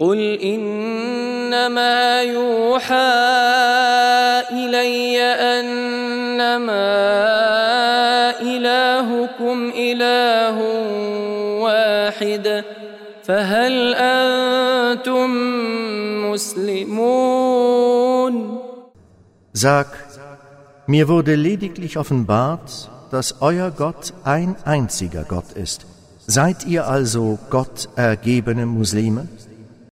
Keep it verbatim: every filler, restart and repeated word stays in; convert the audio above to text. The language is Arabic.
قل إنما يوحى إلي أنما إلهكم إله واحد فهل أنتم مسلمون. Sag, mir wurde lediglich offenbart, dass euer Gott ein einziger Gott ist. Seid ihr also gottergebene Muslime?